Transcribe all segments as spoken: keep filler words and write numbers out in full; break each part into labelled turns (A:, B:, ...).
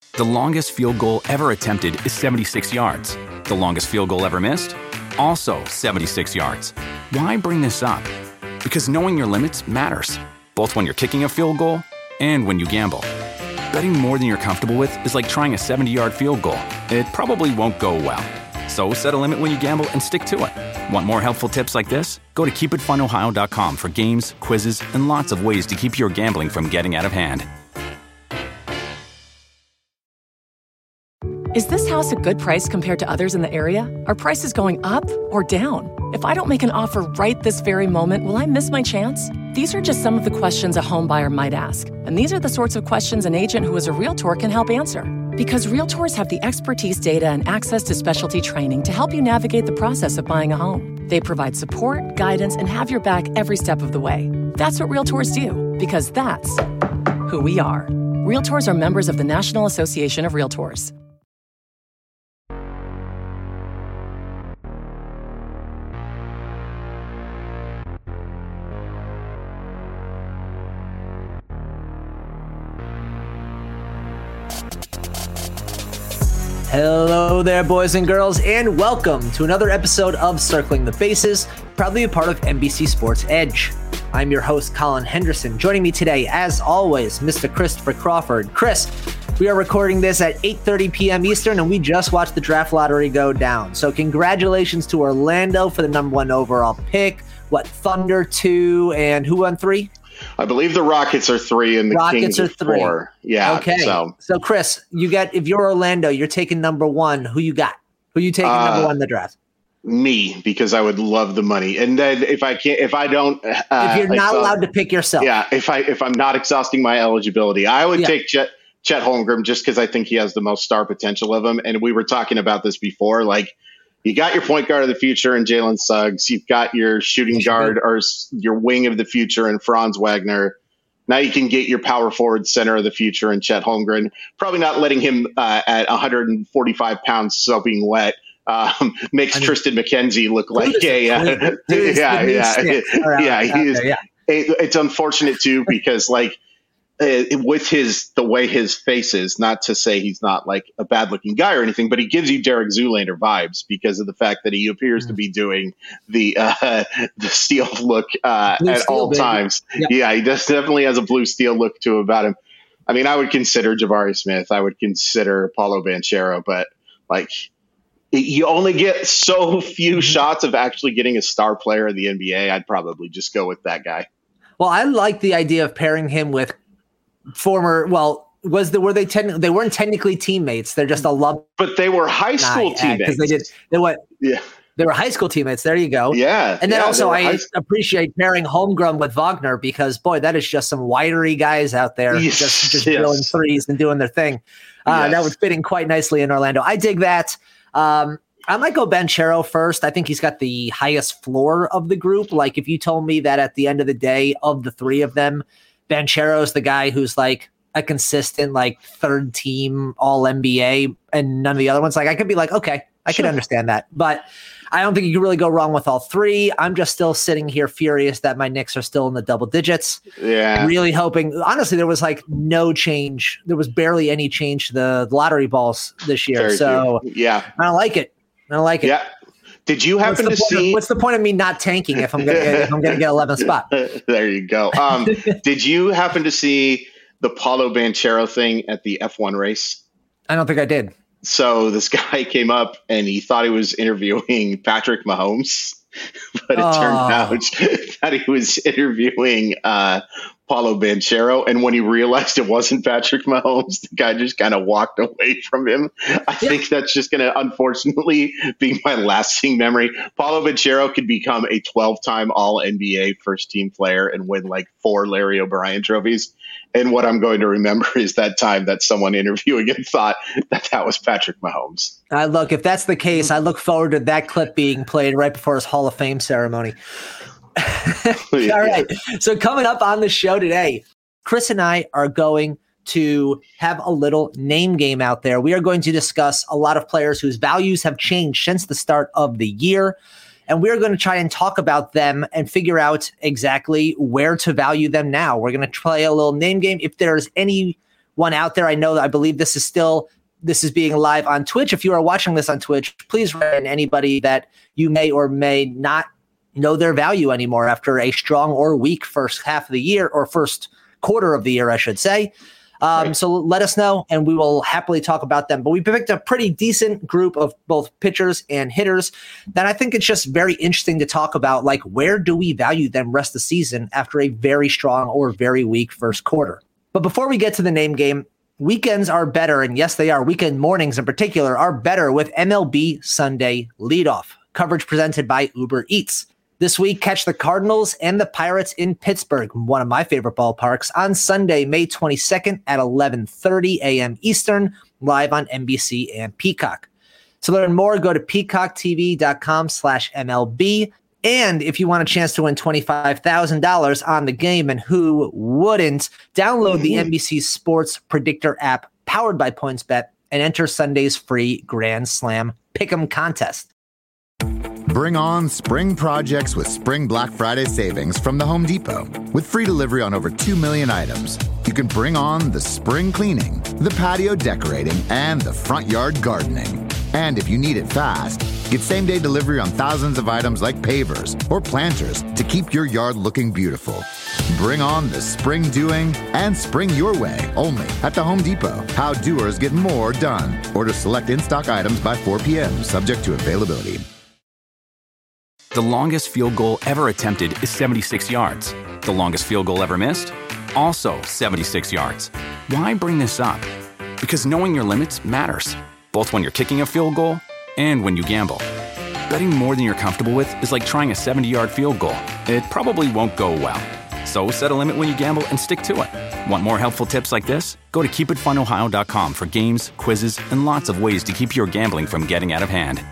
A: The longest field goal ever attempted is seventy-six yards. The longest field goal ever missed? Also seventy-six yards. Why bring this up? Because knowing your limits matters, both when you're kicking a field goal and when you gamble. Betting more than you're comfortable with is like trying a seventy-yard field goal. It probably won't go well. So set a limit when you gamble and stick to it. Want more helpful tips like this? Go to keep it fun ohio dot com for games, quizzes, and lots of ways to keep your gambling from getting out of hand.
B: Is this house a good price compared to others in the area? Are prices going up or down? If I don't make an offer right this very moment, will I miss my chance? These are just some of the questions a home buyer might ask. And these are the sorts of questions an agent who is a Realtor can help answer. Because Realtors have the expertise, data, and access to specialty training to help you navigate the process of buying a home. They provide support, guidance, and have your back every step of the way. That's what Realtors do, because that's who we are. Realtors are members of the National Association of Realtors.
C: Hello there, boys and girls, and welcome to another episode of Circling the Bases, proudly a part of N B C Sports Edge. I'm your host, Colin Henderson. Joining me today, as always, Mister Christopher Crawford. Chris, we are recording this at eight thirty p.m. Eastern, and we just watched the draft lottery go down. So congratulations to Orlando for the number one overall pick. What, Thunder two, and who won three?
D: I believe the Rockets are three and the
C: Rockets
D: Kings
C: are
D: are
C: three.
D: four. Yeah.
C: Okay.
D: So,
C: so Chris, you got, if you're Orlando, you're taking number one. Who you got? Who you taking uh, number one in the draft?
D: Me, because I would love the money. And then if I can't, if I don't, uh,
C: if you're not
D: exhaust,
C: allowed to pick yourself,
D: yeah. If I if I'm not exhausting my eligibility, I would yeah. take Chet Chet Holmgren just because I think he has the most star potential of them. And we were talking about this before, like. You got your point guard of the future in Jalen Suggs. You've got your shooting guard or your wing of the future in Franz Wagner. Now you can get your power forward center of the future in Chet Holmgren. Probably not letting him uh, at one hundred forty-five pounds soaking wet um, makes I mean, Tristan McKenzie look like a uh, yeah yeah yeah. He's yeah. It, it's unfortunate too because like. Uh, with his the way his face is, not to say he's not like a bad looking guy or anything, but he gives you Derek Zoolander vibes because of the fact that he appears mm. to be doing the uh, the steel look uh, at steel, all baby. times. Yep. Yeah, he does definitely has a blue steel look to him about him. I mean, I would consider Jabari Smith. I would consider Paolo Banchero, but like you only get so few mm-hmm. shots of actually getting a star player in the N B A. I'd probably just go with that guy.
C: Well, I like the idea of pairing him with former, well, was the were they technically they weren't technically teammates? They're just a love,
D: but they were high school teammates
C: because they did they what?
D: Yeah,
C: they were high school teammates. There you go.
D: Yeah,
C: and then
D: yeah,
C: also I appreciate pairing Holmgren with Wagner because boy, that is just some widery guys out there
D: yes,
C: just just
D: yes.
C: drilling threes and doing their thing. Uh, yes. That would fit in quite nicely in Orlando. I dig that. Um, I might go Banchero first. I think he's got the highest floor of the group. Like if you told me that at the end of the day, of the three of them, Banchero's the guy who's like a consistent, like third team all N B A and none of the other ones. Like I could be like, okay, I sure. could understand that, but I don't think you can really go wrong with all three. I'm just still sitting here furious that my Knicks are still in the double digits.
D: Yeah.
C: Really hoping, honestly, there was like no change. There was barely any change to the lottery balls this year. Very so
D: true. Yeah,
C: I don't like it. I don't like it.
D: Yeah. Did you happen to see?
C: Of, what's the point of me not tanking if I'm gonna get, if I'm gonna get eleventh spot?
D: There you go. Um, did you happen to see the Paolo Banchero thing at the F one race?
C: I don't think I did.
D: So this guy came up and he thought he was interviewing Patrick Mahomes, but it oh. turned out that he was interviewing uh, Paolo Banchero. And when he realized it wasn't Patrick Mahomes, the guy just kind of walked away from him. I yeah. think that's just going to, unfortunately, be my lasting memory. Paolo Banchero could become a twelve-time All N B A first-team player and win like four Larry O'Brien trophies. And what I'm going to remember is that time that someone interviewing him thought that that was Patrick Mahomes.
C: Uh, look, if that's the case, I look forward to that clip being played right before his Hall of Fame ceremony.
D: Yeah.
C: All right. So coming up on the show today, Chris and I are going to have a little name game out there. We are going to discuss a lot of players whose values have changed since the start of the year. And we're going to try and talk about them and figure out exactly where to value them now. We're going to play a little name game. If there's any one out there. I know that I believe this is still, this is being live on Twitch. If you are watching this on Twitch, please write in anybody that you may or may not know their value anymore after a strong or weak first half of the year, or first quarter of the year, I should say. Um, right. So let us know, and we will happily talk about them. But we picked a pretty decent group of both pitchers and hitters that I think it's just very interesting to talk about, like, where do we value them rest of the season after a very strong or very weak first quarter? But before we get to the name game, weekends are better, and yes, they are. Weekend mornings in particular are better with M L B Sunday Leadoff, coverage presented by Uber Eats. This week, catch the Cardinals and the Pirates in Pittsburgh, one of my favorite ballparks, on Sunday, May twenty-second at eleven thirty a.m. Eastern, live on N B C and Peacock. To learn more, go to peacocktv.com slash MLB. And if you want a chance to win twenty-five thousand dollars on the game, and who wouldn't, download the N B C Sports Predictor app powered by PointsBet and enter Sunday's free Grand Slam Pick'em contest.
E: Bring on spring projects with Spring Black Friday savings from the Home Depot. With free delivery on over two million items, you can bring on the spring cleaning, the patio decorating, and the front yard gardening. And if you need it fast, get same-day delivery on thousands of items like pavers or planters to keep your yard looking beautiful. Bring on the spring doing and spring your way only at the Home Depot. How doers get more done. Order select in-stock items by four p.m., subject to availability.
A: The longest field goal ever attempted is seventy-six yards. The longest field goal ever missed? Also seventy-six yards. Why bring this up? Because knowing your limits matters, both when you're kicking a field goal and when you gamble. Betting more than you're comfortable with is like trying a seventy-yard field goal. It probably won't go well. So set a limit when you gamble and stick to it. Want more helpful tips like this? Go to keep it fun ohio dot com for games, quizzes, and lots of ways to keep your gambling from getting out of hand.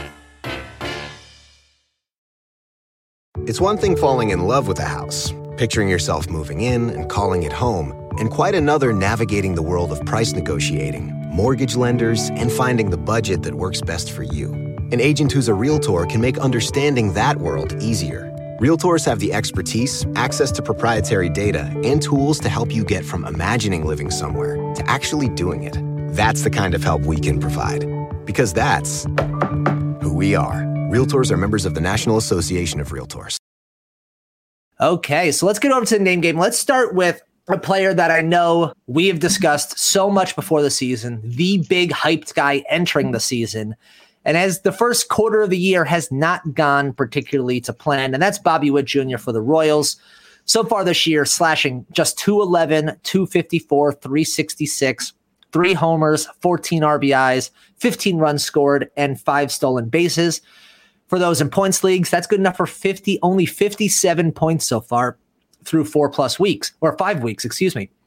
F: It's one thing falling in love with a house, picturing yourself moving in and calling it home, and quite another navigating the world of price negotiating, mortgage lenders, and finding the budget that works best for you. An agent who's a Realtor can make understanding that world easier. Realtors have the expertise, access to proprietary data, and tools to help you get from imagining living somewhere to actually doing it. That's the kind of help we can provide. Because that's who we are. Realtors are members of the National Association of Realtors.
C: Okay, so let's get over to the name game. Let's start with a player that I know we have discussed so much before the season, the big hyped guy entering the season. And as the first quarter of the year has not gone particularly to plan, and that's Bobby Witt Junior for the Royals. So far this year, slashing just two eleven, two fifty-four, three sixty-six, three homers, fourteen R B Is, fifteen runs scored, and five stolen bases. For those in points leagues, that's good enough for fifty, only fifty-seven points so far through four plus weeks, or five weeks, excuse me.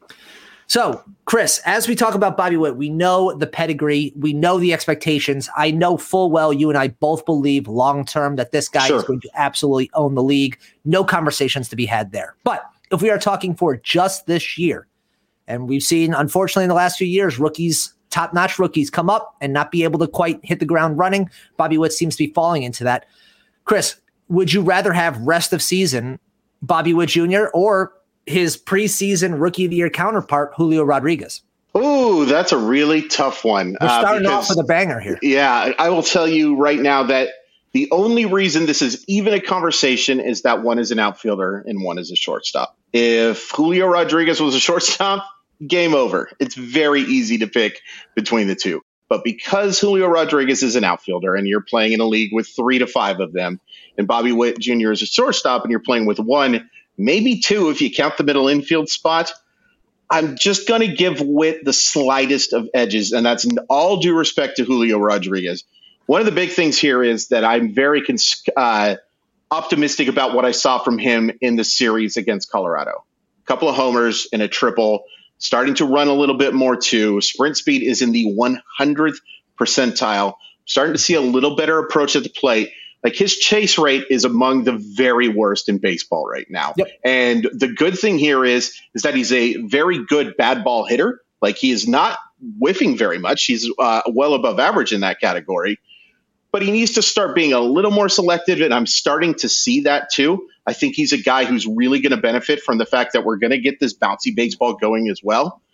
C: So, Chris, as we talk about Bobby Witt, we know the pedigree, we know the expectations. I know full well you and I both believe long-term that this guy sure. is going to absolutely own the league. No conversations to be had there. But if we are talking for just this year, and we've seen, unfortunately, in the last few years, rookies, top-notch rookies come up and not be able to quite hit the ground running. Bobby Witt seems to be falling into that. Chris, would you rather have rest of season Bobby Witt Junior or his preseason Rookie of the Year counterpart, Julio Rodriguez?
D: Ooh, that's a really tough one.
C: We're starting uh, because,
D: off
C: with a banger here.
D: Yeah, I will tell you right now that the only reason this is even a conversation is that one is an outfielder and one is a shortstop. If Julio Rodriguez was a shortstop, game over. It's very easy to pick between the two. But because Julio Rodriguez is an outfielder and you're playing in a league with three to five of them, and Bobby Witt Junior is a shortstop and you're playing with one, maybe two if you count the middle infield spot, I'm just going to give Witt the slightest of edges, and that's all due respect to Julio Rodriguez. One of the big things here is that I'm very cons- uh, optimistic about what I saw from him in the series against Colorado. A couple of homers and a triple. Starting to run a little bit more too. Sprint speed is in the one hundredth percentile. Starting to see a little better approach at the plate. Like his chase rate is among the very worst in baseball right now. Yep. And the good thing here is, is that he's a very good bad ball hitter. Like he is not whiffing very much. He's uh, well above average in that category. But he needs to start being a little more selective, and I'm starting to see that too. I think he's a guy who's really going to benefit from the fact that we're going to get this bouncy baseball going as well.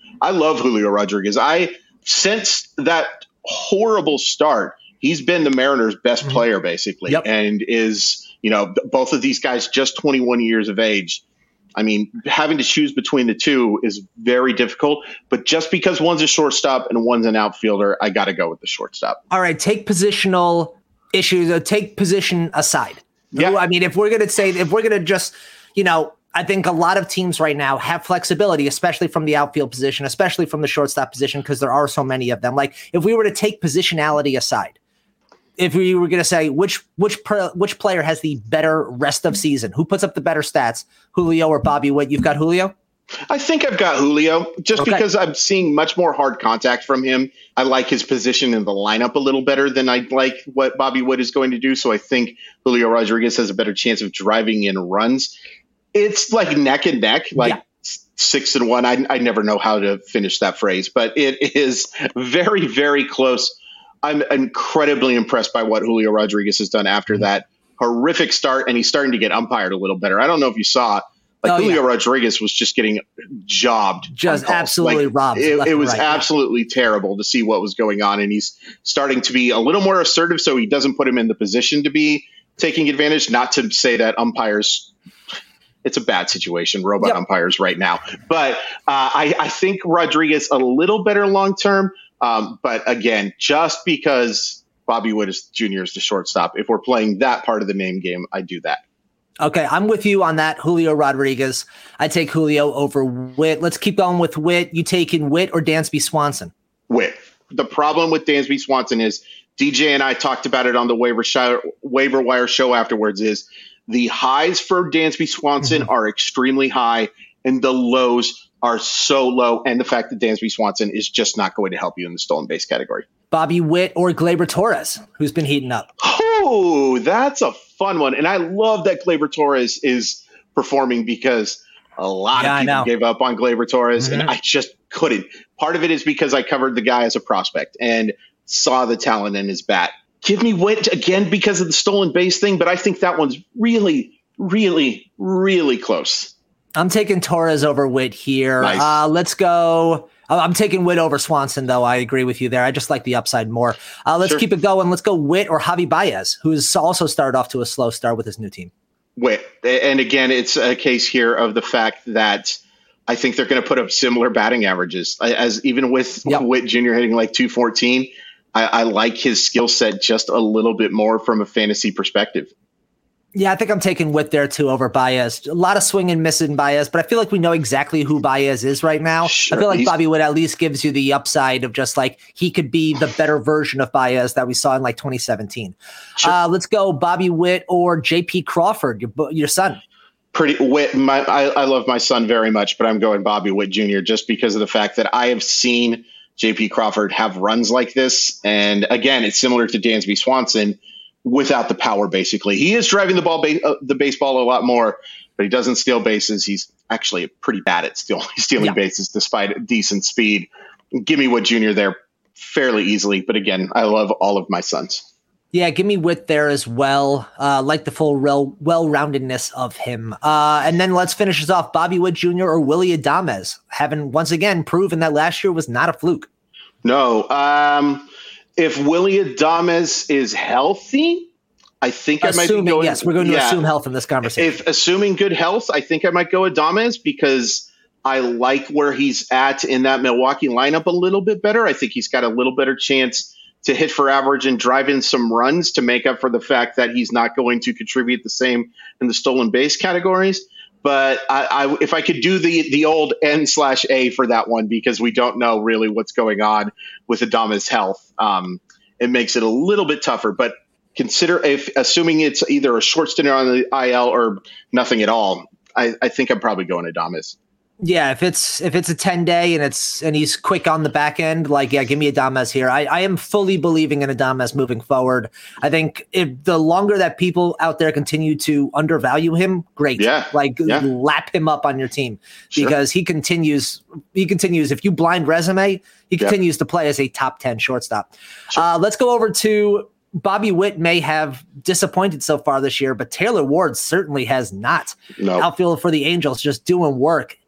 D: I love Julio Rodriguez. I since that horrible start, he's been the Mariners' best mm-hmm. player, basically, yep. and is, you know, both of these guys just twenty-one years of age. I mean, having to choose between the two is very difficult, but just because one's a shortstop and one's an outfielder, I got to go with the shortstop.
C: All right, take positional issues, or take position aside.
D: Yeah.
C: I mean, if we're going to say, if we're going to just, you know, I think a lot of teams right now have flexibility, especially from the outfield position, especially from the shortstop position, because there are so many of them. Like, if we were to take positionality aside, if we were going to say which which per, which player has the better rest of season, who puts up the better stats, Julio or Bobby Witt? You've got Julio?
D: I think I've got Julio, just okay. because I'm seeing much more hard contact from him. I like his position in the lineup a little better than I like what Bobby Witt is going to do. So I think Julio Rodriguez has a better chance of driving in runs. It's like neck and neck, like yeah. six and one. I, I never know how to finish that phrase, but it is very, very close. I'm incredibly impressed by what Julio Rodriguez has done after that horrific start, and he's starting to get umpired a little better. I don't know if you saw it. Like oh, Julio yeah. Rodriguez was just getting jobbed.
C: Just absolutely
D: like,
C: robbed.
D: It, it was
C: right,
D: absolutely
C: yeah.
D: terrible to see what was going on. And he's starting to be a little more assertive, so he doesn't put him in the position to be taking advantage. Not to say that umpires, it's a bad situation, robot yep. umpires right now. But uh, I, I think Rodriguez a little better long-term. Um, but again, just because Bobby Witt is Junior is the shortstop, if we're playing that part of the name game, I do that.
C: Okay, I'm with you on that. Julio Rodriguez. I take Julio over Witt. Let's keep going with Witt. You taking Witt or Dansby Swanson?
D: Witt. The problem with Dansby Swanson is, D J and I talked about it on the waiver, show, waiver wire show afterwards, is the highs for Dansby Swanson mm-hmm. are extremely high and the lows are so low. And the fact that Dansby Swanson is just not going to help you in the stolen base category.
C: Bobby Witt or Gleyber Torres, who's been heating up?
D: Oh, that's a fun one. And I love that Gleyber Torres is performing because a lot yeah, of people gave up on Gleyber Torres mm-hmm. and I just couldn't. Part of it is because I covered the guy as a prospect and saw the talent in his bat. Give me Witt again because of the stolen base thing, but I think that one's really, really, really close.
C: I'm taking Torres over Witt here.
D: Nice.
C: Uh, let's go. I'm taking Witt over Swanson, though. I agree with you there. I just like the upside more. Uh, let's sure. keep it going. Let's go Witt or Javi Baez, who's also started off to a slow start with his new team.
D: Witt. And again, it's a case here of the fact that I think they're going to put up similar batting averages. As even with yep. Witt Junior hitting like two fourteen, I, I like his skill set just a little bit more from a fantasy perspective.
C: Yeah, I think I'm taking Witt there too over Baez. A lot of swing and miss in Baez, but I feel like we know exactly who Baez is right now. Sure, I feel like Bobby Witt at least gives you the upside of just like he could be the better version of Baez that we saw in like twenty seventeen. Sure. Uh, let's go Bobby Witt or J P Crawford, your, your son.
D: Pretty Witt. My, I, I love my son very much, but I'm going Bobby Witt Junior just because of the fact that I have seen J P Crawford have runs like this. And again, it's similar to Dansby Swanson. Without the power, basically. He is driving the ball, ba- uh, the baseball a lot more, but he doesn't steal bases. He's actually pretty bad at steal- stealing yeah. bases despite decent speed. Give me Witt Junior there fairly easily, but again, I love all of my sons.
C: Yeah, give me Witt there as well. Uh, like the full rel- well-roundedness of him. Uh, and then let's finish this off. Bobby Witt Junior or Willy Adames, having once again proven that last year was not a fluke.
D: No, um... If Willy Adames is healthy, I think
C: assuming,
D: I might be going.
C: Yes, we're going to
D: yeah,
C: assume health in this conversation.
D: If assuming good health, I think I might go Adames because I like where he's at in that Milwaukee lineup a little bit better. I think he's got a little better chance to hit for average and drive in some runs to make up for the fact that he's not going to contribute the same in the stolen base categories. But I, I, if I could do the the old N slash A for that one, because we don't know really what's going on with Adames' health, um, it makes it a little bit tougher. But consider if assuming it's either a short stint on the I L or nothing at all, I, I think I'm probably going Adames.
C: Yeah, if it's if it's a ten day and it's and he's quick on the back end, like yeah, give me Adames here. I, I am fully believing in Adames moving forward. I think if the longer that people out there continue to undervalue him, great.
D: Yeah,
C: like
D: yeah.
C: lap him up on your team
D: sure.
C: because he continues. He continues. If you blind resume, he continues yeah. to play as a top ten shortstop. Sure. Uh, let's go over to. Bobby Witt may have disappointed so far this year, but Taylor Ward certainly has not.
D: No.
C: Outfield for the Angels, just doing work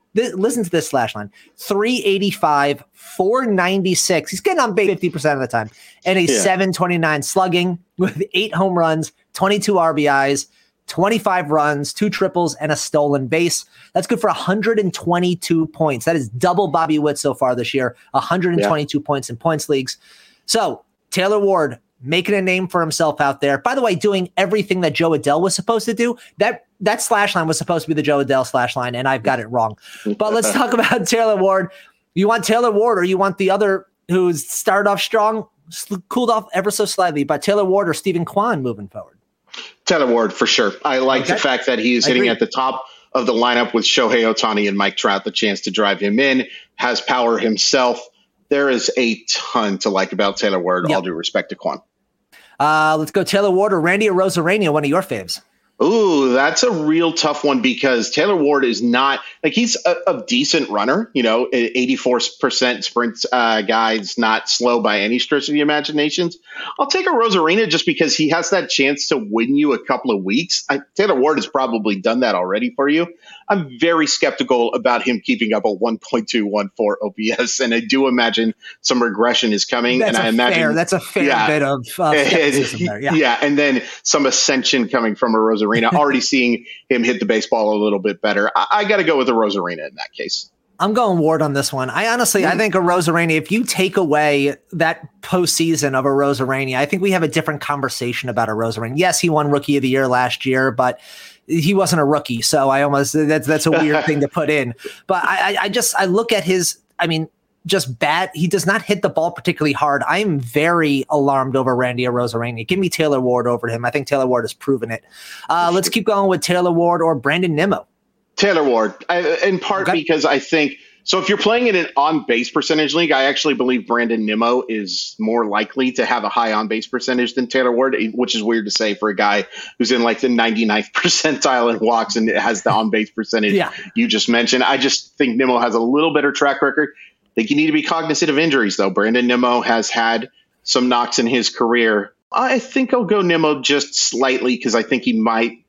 C: This, listen to this slash line: three eighty-five, four ninety-six. He's getting on base fifty percent of the time, and a yeah. seven twenty-nine slugging with eight home runs, twenty-two R B Is, twenty-five runs, two triples, and a stolen base. That's good for one hundred twenty-two points. That is double Bobby Witt so far this year. one hundred twenty-two yeah. points in points leagues. So Taylor Ward making a name for himself out there. By the way, doing everything that Joe Adell was supposed to do. That that slash line was supposed to be the Joe Adell slash line, and I've got it wrong. But let's talk about Taylor Ward. You want Taylor Ward, or you want the other who's started off strong, cooled off ever so slightly, but Taylor Ward or Stephen Kwan moving forward?
D: Taylor Ward, for sure. I like okay. the fact that he is I hitting agree. at the top of the lineup with Shohei Ohtani and Mike Trout, the chance to drive him in, has power himself. There is a ton to like about Taylor Ward, yep. all due respect to Kwan.
C: Uh, let's go Taylor Ward or Randy Arozarena, one of your faves.
D: Ooh, that's a real tough one because Taylor Ward is not like he's a, a decent runner, you know, eighty-four percent sprint uh, guys, not slow by any stretch of the imaginations. I'll take a Arozarena just because he has that chance to win you a couple of weeks. I, Taylor Ward has probably done that already for you. I'm very skeptical about him keeping up a one point two one four O P S, and I do imagine some regression is coming.
C: That's
D: and I
C: a
D: imagine
C: fair, that's a fair yeah, bit of uh, skepticism there. Yeah.
D: yeah, and then some ascension coming from a Arozarena. Already seeing him hit the baseball a little bit better. I, I got to go with a Arozarena in that case.
C: I'm going Ward on this one. I honestly, mm. I think a Arozarena, if you take away that postseason of a Arozarena, I think we have a different conversation about a Arozarena. Yes, he won Rookie of the Year last year, but he wasn't a rookie. So I almost, that's, that's a weird thing to put in. But I, I, I just, I look at his, I mean, just bad. He does not hit the ball particularly hard. I am very alarmed over Randy Arozarena. Give me Taylor Ward over him. I think Taylor Ward has proven it. Uh, let's keep going with Taylor Ward or Brandon Nimmo.
D: Taylor Ward, I, in part okay. because I think, so if you're playing in an on-base percentage league, I actually believe Brandon Nimmo is more likely to have a high on-base percentage than Taylor Ward, which is weird to say for a guy who's in like the ninety-ninth percentile in walks and has the on-base percentage yeah. you just mentioned. I just think Nimmo has a little better track record. I think you need to be cognizant of injuries, though. Brandon Nimmo has had some knocks in his career. I think I'll go Nimmo just slightly because I think he might,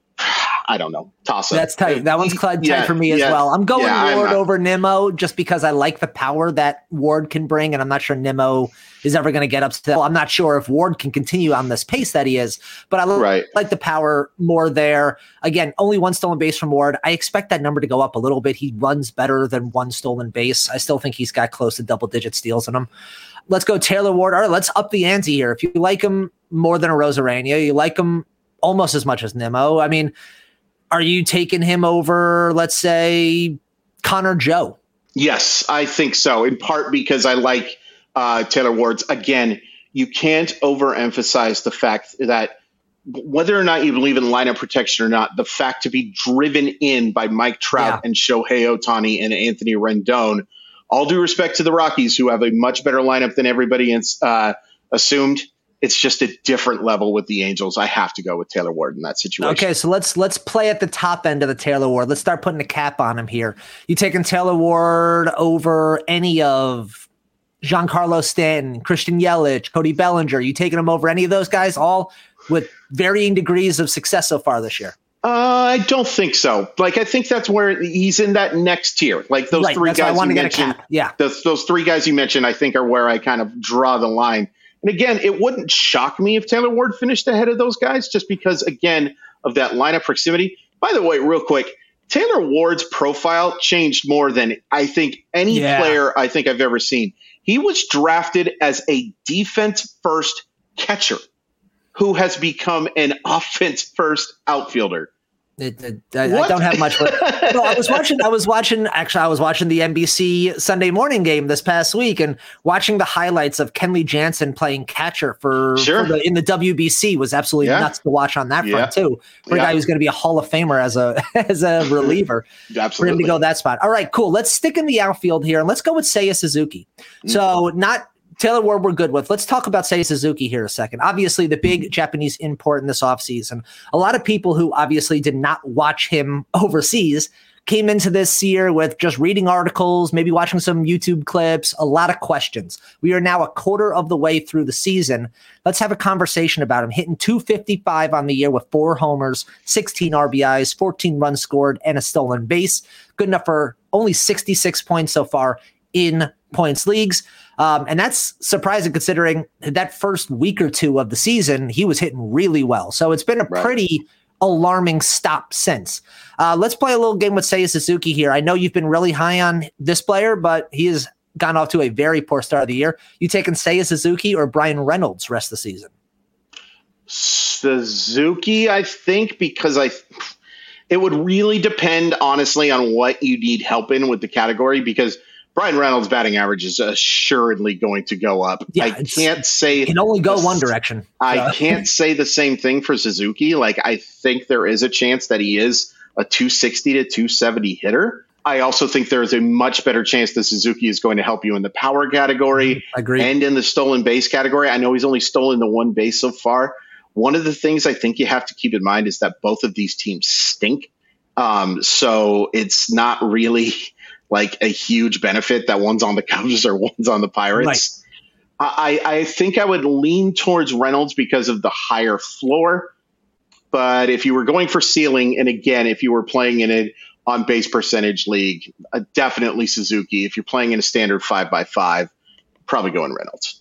D: I don't know, toss it.
C: That's tight. That one's tight yeah, for me as yeah, well. I'm going yeah, Ward I'm over Nimmo just because I like the power that Ward can bring, and I'm not sure Nimmo is ever going to get up to that. I'm not sure if Ward can continue on this pace that he is, but I right. like the power more there. Again, only one stolen base from Ward. I expect that number to go up a little bit. He runs better than one stolen base. I still think he's got close to double-digit steals in him. Let's go Taylor Ward. All right, let's up the ante here. If you like him more than a Arozarena, you like him almost as much as Nimmo. I mean, are you taking him over, let's say, Connor Joe?
D: Yes, I think so, in part because I like uh, Taylor Ward's. Again, you can't overemphasize the fact that whether or not you believe in lineup protection or not, the fact to be driven in by Mike Trout yeah. and Shohei Ohtani and Anthony Rendon, all due respect to the Rockies, who have a much better lineup than everybody uh, assumed. It's just a different level with the Angels. I have to go with Taylor Ward in that situation.
C: Okay, so let's let's play at the top end of the Taylor Ward. Let's start putting a cap on him here. You taking Taylor Ward over any of Giancarlo Stanton, Christian Yelich, Cody Bellinger? You taking him over any of those guys, all with varying degrees of success so far this year?
D: Uh, I don't think so. Like, I think that's where he's in that next tier. Like those right, three guys I want you to mentioned. Get a cap. Yeah, those, those three guys you mentioned, I think, are where I kind of draw the line. And again, it wouldn't shock me if Taylor Ward finished ahead of those guys just because, again, of that lineup proximity. By the way, real quick, Taylor Ward's profile changed more than I think any yeah. player I think I've ever seen. He was drafted as a defense-first catcher who has become an offense-first outfielder.
C: It, it, I, I don't have much. No, I was watching. I was watching. Actually, I was watching the N B C Sunday morning game this past week, and watching the highlights of Kenley Jansen playing catcher for,
D: sure.
C: for the, in the W B C was absolutely yeah. nuts to watch on that front yeah. too. For yeah. a guy who's going to be a Hall of Famer as a as a reliever,
D: absolutely.
C: For him to go that spot. All right, cool. Let's stick in the outfield here, and let's go with Seiya Suzuki. Mm. So not. Taylor Ward we're good with. Let's talk about Seiya Suzuki here a second. Obviously, the big Japanese import in this offseason. A lot of people who obviously did not watch him overseas came into this year with just reading articles, maybe watching some YouTube clips, a lot of questions. We are now a quarter of the way through the season. Let's have a conversation about him. Hitting two fifty-five on the year with four homers, sixteen R B Is, fourteen runs scored, and a stolen base. Good enough for only sixty-six points so far in points leagues. Um, and that's surprising considering that first week or two of the season, he was hitting really well. So it's been a right. pretty alarming stop since. Uh, let's play a little game with Seiya Suzuki here. I know you've been really high on this player, but he has gone off to a very poor start of the year. You taking Seiya Suzuki or Brian Reynolds rest of the season?
D: Suzuki, I think, because I it would really depend, honestly, on what you need help in with the category, because Brian Reynolds' batting average is assuredly going to go up. Yeah, I can't say
C: it can only go one direction. So.
D: I can't say the same thing for Suzuki. Like, I think there is a chance that he is a two sixty to two seventy hitter. I also think there is a much better chance that Suzuki is going to help you in the power category and in the stolen base category. I know he's only stolen the one base so far. One of the things I think you have to keep in mind is that both of these teams stink. Um, so it's not really like a huge benefit that one's on the Cubs or one's on the Pirates. Right. I, I think I would lean towards Reynolds because of the higher floor. But if you were going for ceiling, and again, if you were playing in an on base percentage league, uh, definitely Suzuki. If you're playing in a standard five by five, probably going Reynolds.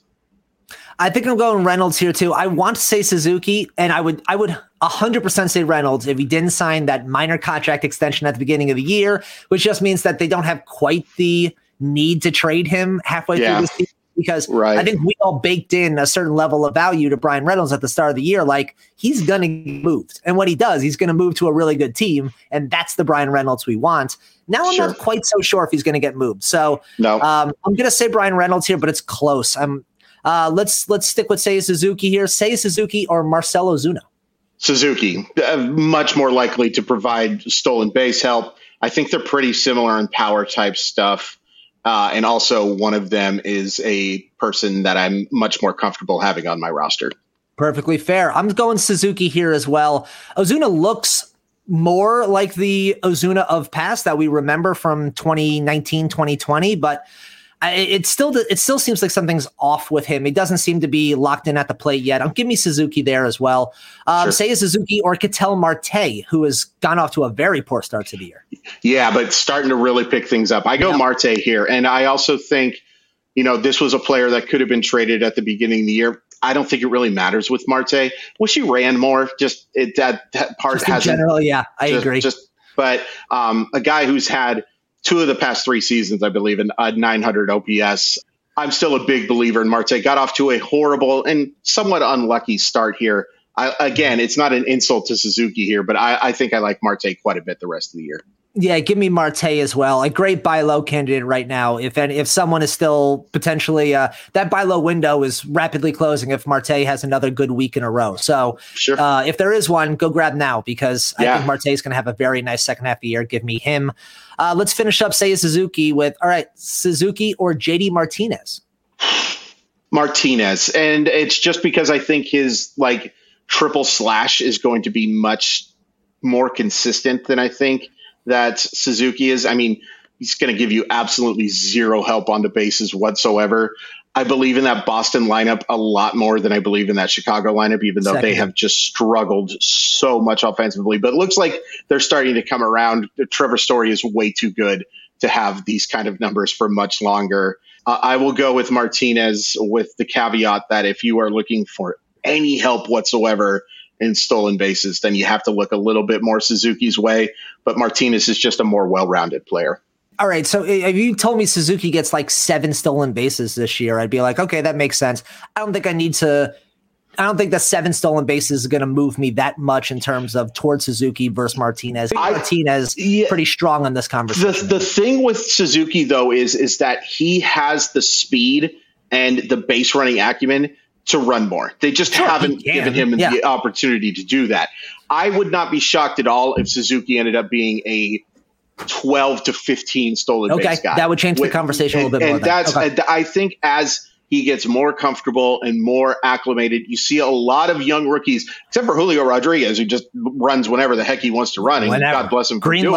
C: I think I'm going Reynolds here too. I want to say Suzuki, and I would I would one hundred percent say Reynolds if he didn't sign that minor contract extension at the beginning of the year, which just means that they don't have quite the need to trade him halfway yeah. through the season. Because right. I think we all baked in a certain level of value to Brian Reynolds at the start of the year. Like, he's going to get moved. And when he does, he's going to move to a really good team. And that's the Brian Reynolds we want. Now I'm sure. not quite so sure if he's going to get moved. So no. um, I'm going to say Brian Reynolds here, but it's close. I'm uh, let's let's stick with Seiya Suzuki here. Seiya Suzuki or Marcell Ozuna?
D: Suzuki, uh, much more likely to provide stolen base help. I think they're pretty similar in power type stuff. Uh, and also one of them is a person that I'm much more comfortable having on my roster.
C: Perfectly fair. I'm going Suzuki here as well. Ozuna looks more like the Ozuna of past that we remember from twenty nineteen, twenty twenty, but it still it still seems like something's off with him. He doesn't seem to be locked in at the plate yet. I'll give me Suzuki there as well. Um, sure. Seiya Suzuki or Ketel Marte, who has gone off to a very poor start to the year.
D: Yeah, but starting to really pick things up. I go yeah. Marte here, and I also think, you know, this was a player that could have been traded at the beginning of the year. I don't think it really matters with Marte. Wish he ran more. Just it, that that part
C: just in
D: hasn't.
C: General, yeah, I
D: just,
C: agree.
D: Just, but um, a guy who's had two of the past three seasons, I believe, in uh, nine hundred O P S. I'm still a big believer in Marte. Got off to a horrible and somewhat unlucky start here. I, again, it's not an insult to Suzuki here, but I, I think I like Marte quite a bit the rest of the year.
C: Yeah, give me Marte as well. A great buy low candidate right now. If if someone is still potentially uh, that buy low window is rapidly closing if Marte has another good week in a row. So
D: sure.
C: uh, if there is one, go grab now because yeah. I think Marte is going to have a very nice second half of the year. Give me him. Uh, let's finish up Seiya Suzuki with all right, Suzuki or J D Martinez.
D: Martinez, and it's just because I think his like triple slash is going to be much more consistent than I think that Suzuki is. I mean, he's going to give you absolutely zero help on the bases whatsoever. I believe in that Boston lineup a lot more than I believe in that Chicago lineup, even though Second. they have just struggled so much offensively. But it looks like they're starting to come around. Trevor Story is way too good to have these kind of numbers for much longer. Uh, I will go with Martinez with the caveat that if you are looking for any help whatsoever in stolen bases, then you have to look a little bit more Suzuki's way. But Martinez is just a more well-rounded player.
C: All right, so if you told me Suzuki gets like seven stolen bases this year, I'd be like, okay, that makes sense. I don't think I need to – I don't think the seven stolen bases is going to move me that much in terms of towards Suzuki versus Martinez. I, Martinez yeah, pretty strong on this conversation.
D: The, the thing with Suzuki, though, is, is that he has the speed and the base running acumen to run more. They just sure, haven't given him yeah. the opportunity to do that. I would not be shocked at all if Suzuki ended up being a twelve to fifteen stolen
C: okay,
D: base guy.
C: That would change the With, conversation
D: and,
C: a little bit more.
D: And that's, okay. I think as he gets more comfortable and more acclimated, you see a lot of young rookies, except for Julio Rodriguez, who just runs whenever the heck he wants to run, and whenever. God bless him for
C: Green
D: doing
C: light.
D: it.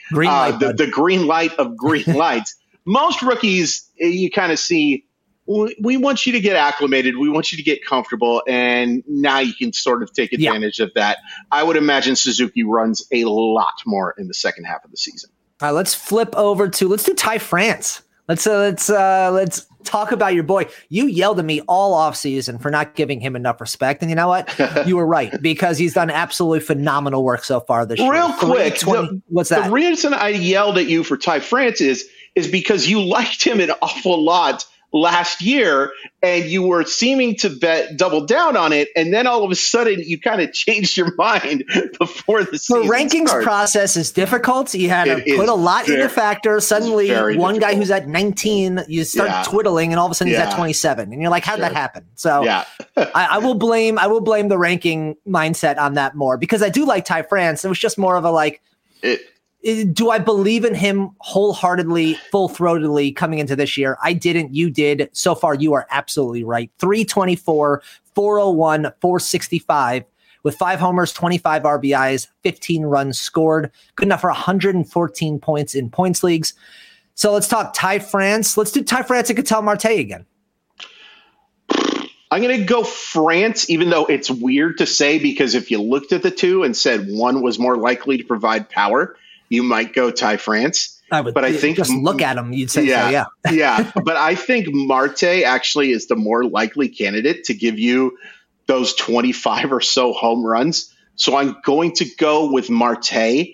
C: Green light,
D: uh, the, the green light of green lights. Most rookies, you kind of see, we want you to get acclimated. We want you to get comfortable. And now you can sort of take advantage yeah. of that. I would imagine Suzuki runs a lot more in the second half of the season.
C: All right, let's flip over to, let's do Ty France. Let's uh, let's uh, let's talk about your boy. You yelled at me all offseason for not giving him enough respect. And you know what? You were right, because he's done absolutely phenomenal work so far this year.
D: Real quick,
C: the, what's that?
D: The reason I yelled at you for Ty France is, is because you liked him an awful lot last year, and you were seeming to bet double down on it, and then all of a sudden you kind of changed your mind before the season
C: The rankings
D: started.
C: process is difficult. You had to it put a lot very, into factor. Suddenly, one difficult. guy who's at nineteen, you start yeah. twiddling, and all of a sudden yeah. he's at twenty-seven, and you're like, "How'd sure. that happen?" So, yeah. I, I will blame I will blame the ranking mindset on that more, because I do like Ty France. It was just more of a like.
D: It,
C: Do I believe in him wholeheartedly, full-throatedly coming into this year? I didn't. You did. So far, you are absolutely right. three twenty-four, four oh one, four sixty-five with five homers, twenty-five R B Is, fifteen runs scored. Good enough for one hundred fourteen points in points leagues. So let's talk Ty France. Let's do Ty France and Ketel Marte again.
D: I'm going to go France, even though it's weird to say, because if you looked at the two and said one was more likely to provide power, you might go Ty France.
C: I would,
D: but I think
C: just look at him, you'd say, yeah, so, yeah.
D: yeah. But I think Marte actually is the more likely candidate to give you those twenty-five or so home runs. So I'm going to go with Marte.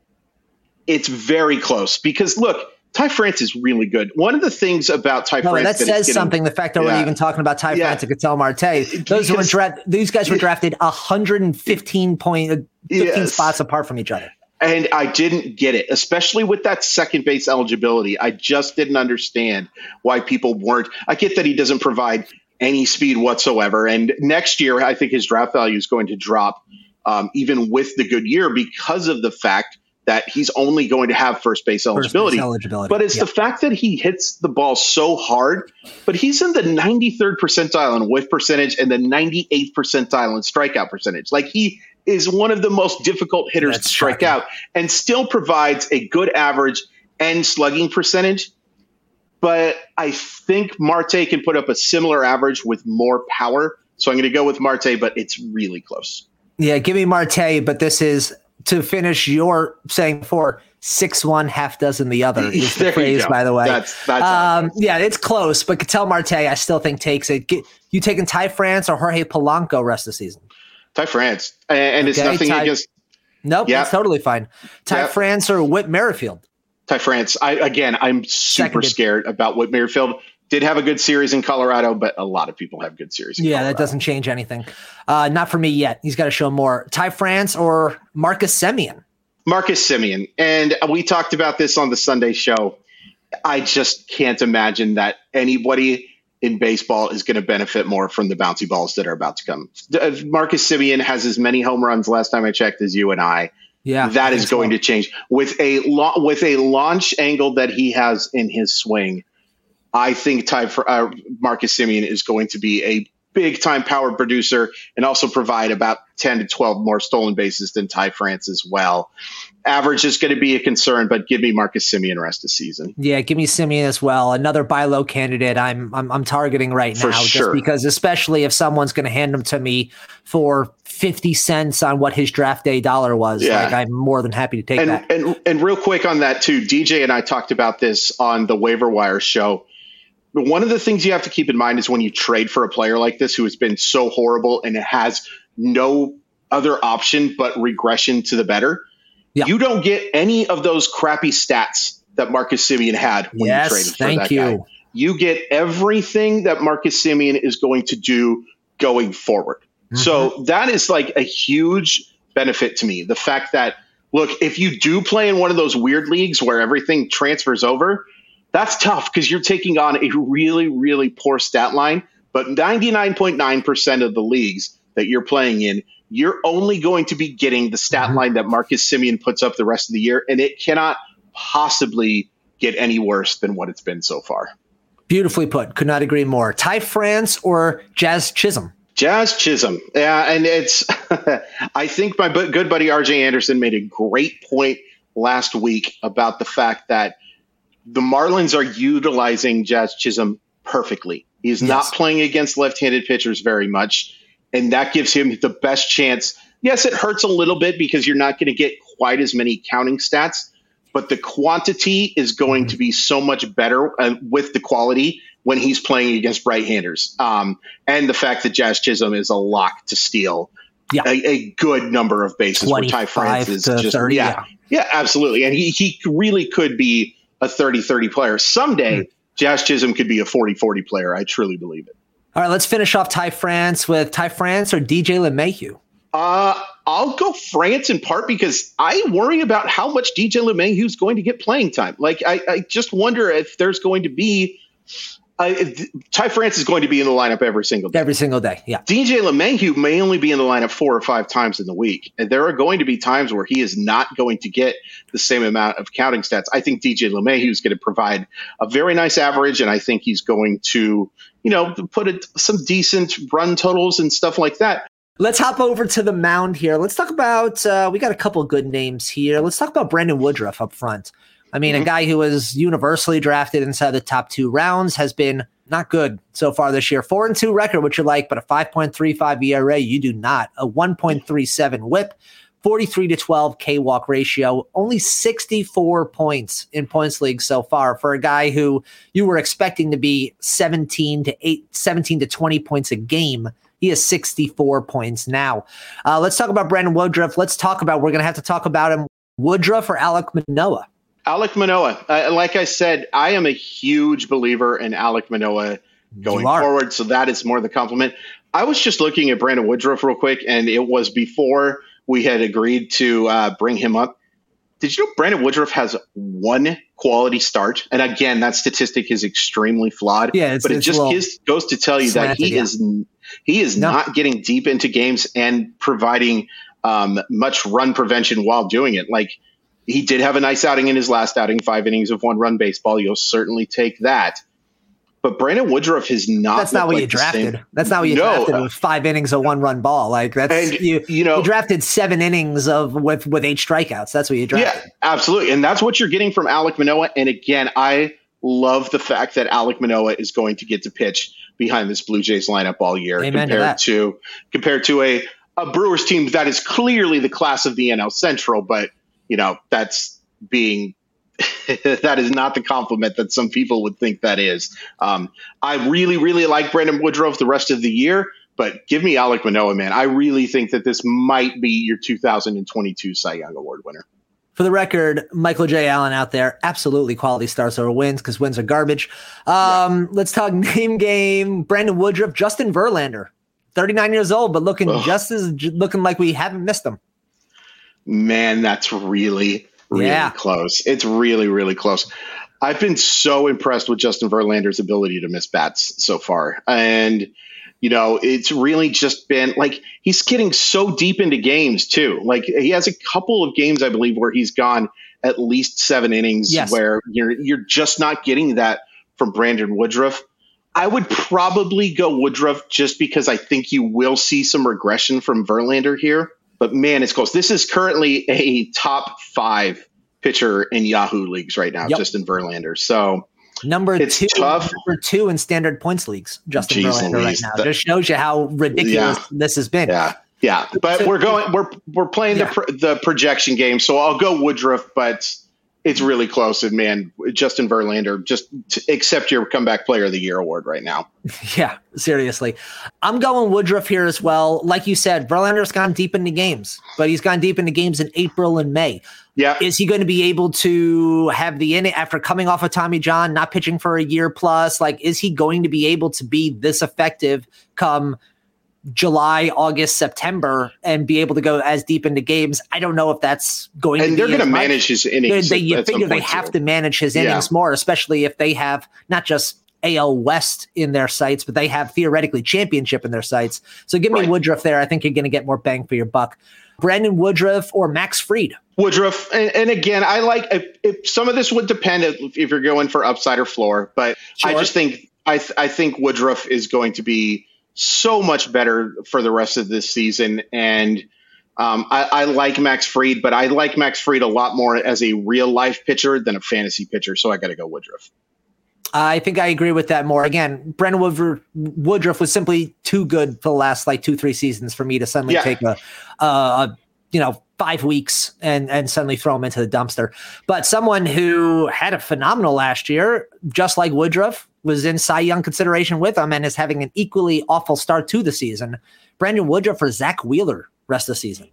D: It's very close because look, Ty France is really good. One of the things about Ty
C: no,
D: France
C: that, that says getting, something. The fact that yeah, we're even talking about Ty yeah, France and Ketel Marte. Those were dra- these guys were drafted one hundred fifteen point, fifteen yes. spots apart from each other.
D: And I didn't get it, especially with that second base eligibility. I just didn't understand why people weren't. I get that he doesn't provide any speed whatsoever. And next year, I think his draft value is going to drop um, even with the good year because of the fact that he's only going to have first base eligibility.
C: First base eligibility.
D: But it's yeah. the fact that he hits the ball so hard, but he's in the ninety-third percentile in whiff percentage and the ninety-eighth percentile in strikeout percentage. Like he is one of the most difficult hitters That's to strike shocking. out and still provides a good average and slugging percentage. But I think Marte can put up a similar average with more power. So I'm going to go with Marte, but it's really close.
C: Yeah, give me Marte, but this is to finish your saying before, six one, half dozen the other is the phrase, by the way.
D: That's, that's
C: um, yeah, it's close, but Ketel Marte, I still think takes it. Get, you taking Ty France or Jorge Polanco rest of the season?
D: Ty France. And, and okay, it's nothing
C: Ty,
D: against.
C: Nope, yeah. That's totally fine. Ty yeah. France or Whit Merrifield?
D: Ty France. I, again, I'm super Seconded. scared about Whit Merrifield. Did have a good series in Colorado, but a lot of people have good series in
C: yeah,
D: Colorado.
C: That doesn't change anything. Uh, not for me yet. He's got to show more. Ty France or Marcus Semien?
D: Marcus Semien. And we talked about this on the Sunday show. I just can't imagine that anybody in baseball is going to benefit more from the bouncy balls that are about to come. Marcus Semien has as many home runs last time I checked as you and I.
C: Yeah,
D: that is going so. to change with a lo- with a launch angle that he has in his swing. I think Ty, uh, Marcus Semien is going to be a big-time power producer and also provide about ten to twelve more stolen bases than Ty France as well. Average is going to be a concern, but give me Marcus Semien rest of season.
C: Yeah, give me Semien as well. Another buy low candidate I'm I'm, I'm targeting right
D: for
C: now,
D: sure.
C: Just because, especially if someone's going to hand them to me for fifty cents on what his draft day dollar was. Yeah. Like, I'm more than happy to take
D: and,
C: that.
D: And and real quick on that too, D J and I talked about this on the Waiver Wire show. But one of the things you have to keep in mind is when you trade for a player like this who has been so horrible and has no other option but regression to the better, yeah. you don't get any of those crappy stats that Marcus Semien had when
C: yes,
D: you traded for
C: thank
D: that
C: you.
D: guy. You get everything that Marcus Semien is going to do going forward. Mm-hmm. So that is like a huge benefit to me. The fact that, look, if you do play in one of those weird leagues where everything transfers over, that's tough because you're taking on a really, really poor stat line. But ninety-nine point nine percent of the leagues that you're playing in, you're only going to be getting the stat mm-hmm. line that Marcus Semien puts up the rest of the year. And it cannot possibly get any worse than what it's been so far.
C: Beautifully put. Could not agree more. Ty France or Jazz Chisholm?
D: Jazz Chisholm. Yeah, and it's – I think my good buddy R J Anderson made a great point last week about the fact that the Marlins are utilizing Jazz Chisholm perfectly. He's yes. not playing against left-handed pitchers very much, and that gives him the best chance. Yes, it hurts a little bit because you're not going to get quite as many counting stats, but the quantity is going mm-hmm. to be so much better uh, with the quality when he's playing against right-handers. Um, and the fact that Jazz Chisholm is a lock to steal yeah. a, a good number of bases where Ty France is just
C: thirty,
D: yeah, yeah, yeah, absolutely. And he, he really could be a thirty thirty player. Someday, mm-hmm. Jazz Chisholm could be a forty forty player. I truly believe it.
C: All right, let's finish off Ty France with Ty France or D J LeMahieu.
D: Uh, I'll go France in part because I worry about how much D J LeMahieu is going to get playing time. Like, I, I just wonder if there's going to be uh, if Ty France is going to be in the lineup every single day.
C: Every single day, yeah.
D: D J LeMahieu may only be in the lineup four or five times in the week, and there are going to be times where he is not going to get the same amount of counting stats. I think D J LeMahieu is going to provide a very nice average, and I think he's going to, you know, put a, some decent run totals and stuff like that.
C: Let's hop over to the mound here. Let's talk about, uh, we got a couple of good names here. Let's talk about Brandon Woodruff up front. I mean, mm-hmm. a guy who was universally drafted inside the top two rounds has been not good so far this year. Four and two record, which you like, but a five point three five E R A, you do not. A one point three seven whip, forty-three to twelve K-walk ratio, only sixty-four points in points league so far for a guy who you were expecting to be seventeen to eight, seventeen to twenty points a game. He has sixty-four points now. Uh, let's talk about Brandon Woodruff. Let's talk about, we're going to have to talk about him, Woodruff or Alek Manoah?
D: Alek Manoah. Uh, like I said, I am a huge believer in Alek Manoah going forward, so that is more the compliment. I was just looking at Brandon Woodruff real quick, and it was before we had agreed to uh, bring him up. Did you know Brandon Woodruff has one quality start? And again, that statistic is extremely flawed.
C: Yeah, it's,
D: but it
C: it's
D: just gives, goes to tell you slanted, that he yeah. is he is no. not getting deep into games and providing um, much run prevention while doing it. Like, he did have a nice outing in his last outing, five innings of one-run baseball. You'll certainly take that. But Brandon Woodruff has not.
C: That's not what like you drafted. That's not what you no, drafted with five innings of one-run ball. Like that's
D: and,
C: you.
D: You know,
C: you drafted seven innings of with with eight strikeouts. That's what you drafted.
D: Yeah, absolutely, and that's what you're getting from Alek Manoah. And again, I love the fact that Alek Manoah is going to get to pitch behind this Blue Jays lineup all year,
C: Amen
D: compared
C: to,
D: to compared to a a Brewers team that is clearly the class of the N L Central, but you know that's being. That is not the compliment that some people would think that is. Um, I really, really like Brandon Woodruff the rest of the year, but give me Alek Manoah, man. I really think that this might be your two thousand twenty-two Cy Young Award winner.
C: For the record, Michael J. Allen out there, absolutely quality starts over wins because wins are garbage. Um, yeah. Let's talk name game. Brandon Woodruff, Justin Verlander, thirty-nine years old, but looking Ugh. just as looking like we haven't missed him.
D: Man, that's really. Really
C: yeah.
D: close. It's really, really close. I've been so impressed with Justin Verlander's ability to miss bats so far. And, you know, it's really just been like he's getting so deep into games, too. Like he has a couple of games, I believe, where he's gone at least seven innings
C: yes.
D: where you're you're just not getting that from Brandon Woodruff. I would probably go Woodruff just because I think you will see some regression from Verlander here. But, man, it's close. This is currently a top five pitcher in Yahoo leagues right now, yep. Justin Verlander. So
C: number
D: it's
C: two,
D: tough.
C: number two in standard points leagues, Justin
D: Jeez
C: Verlander
D: Louise,
C: right now.
D: that,
C: Just shows you how ridiculous
D: yeah,
C: this has been.
D: Yeah, yeah. But so, we're going. We're we're playing yeah. the pro, the projection game. So I'll go Woodruff, but it's really close. And man, Justin Verlander, just t- accept your comeback player of the year award right now.
C: Yeah, seriously. I'm going Woodruff here as well. Like you said, Verlander's gone deep into games, but he's gone deep into games in April and May.
D: Yeah.
C: Is he going to be able to have the inning after coming off of Tommy John, not pitching for a year plus? Like, is he going to be able to be this effective come July, August, September, and be able to go as deep into games? I don't know if that's going
D: and
C: to be.
D: And they're going to manage his innings.
C: They, you figure they have too. to manage his innings yeah. more, especially if they have not just A L West in their sights, but they have theoretically championship in their sights. So give me right. Woodruff there. I think you're going to get more bang for your buck. Brandon Woodruff or Max Fried?
D: Woodruff. And, and again, I like if, if some of this would depend if, if you're going for upside or floor, but sure. I just think I th- I think Woodruff is going to be so much better for the rest of this season. And Um, I, I like Max Fried, but I like Max Fried a lot more as a real life pitcher than a fantasy pitcher. So I got to go Woodruff.
C: I think I agree with that more. Again, Brandon Woodruff, Woodruff was simply too good for the last like two, three seasons for me to suddenly yeah. take a, a, a, you know, five weeks and, and suddenly throw him into the dumpster. But someone who had a phenomenal last year, just like Woodruff, was in Cy Young consideration with him and is having an equally awful start to the season. Brandon Woodruff or Zach Wheeler rest of the season?